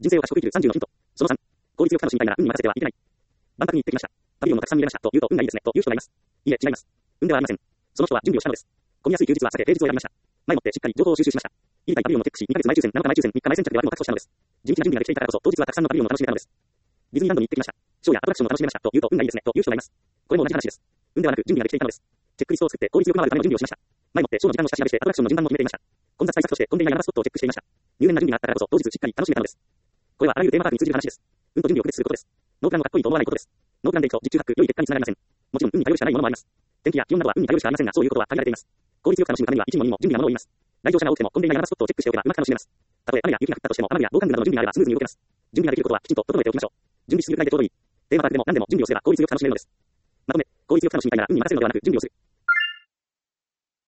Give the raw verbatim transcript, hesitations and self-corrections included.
人生を賢く生きるさんじゅうのヒント。そのさん、効率よく楽しみたいなら運に任せてはいけない。万博に行ってきました。パビリオンもたくさん見れましたと言うと運がいいですねという人がいます。いいえ、違います。運ではありません。その人は準備をしたのです。混みやすい休日は避け平日を選びました。前もってしっかり情報を収集しました。言いたいパビリオンをチェックし、にかげつまえ抽選、なのかまえ抽選、みっかまえ先着で割も確保したのです。地道な準備ができていたからこそ、当日はたくさんのパビリオンを楽しめたのです。ディズニーランドに行ってきました。ショーやアトラクションを楽しめましたと言うと運がいいですねという人がいます。これも同じ話です。運ではなく準備ができていたのです。チェックリストを作って効率よく回るための準備をしました。前もってショーの時間を下調べしてアトラクションの順番も決めていました。混雑対策として混んでいない穴場スポットをチェックしていました。入念な準備があったからこそ当日しっかり楽しめたのです。これはあらゆるテーマパークに通じる話です。運と準備を区別することです。ノープランをかっこいいと思わないことです。ノープランで行くと実中八九良い結果につながりません。もちろん運に頼るしかないものもあります。天気や気温などは運に頼るしかありませんが、そういうことは限られています。効率よく楽しむためには一にも二にも準備がものを言います。来場者が多くても混んでいない穴場スポットをチェックしておけばうまく楽しめます。たとえ雨や雪が降ったとしても雨具や防寒具などの準備があればスムーズに動けます。準備ができることはきちんと整えておきましょう。準備しすぎるくらいでちょうどいい。テーマパークでも何でも準備をすれば効率よく楽しめるのです。まとめ、効率よく楽しみたいなら運に任せるのではなく準備をする。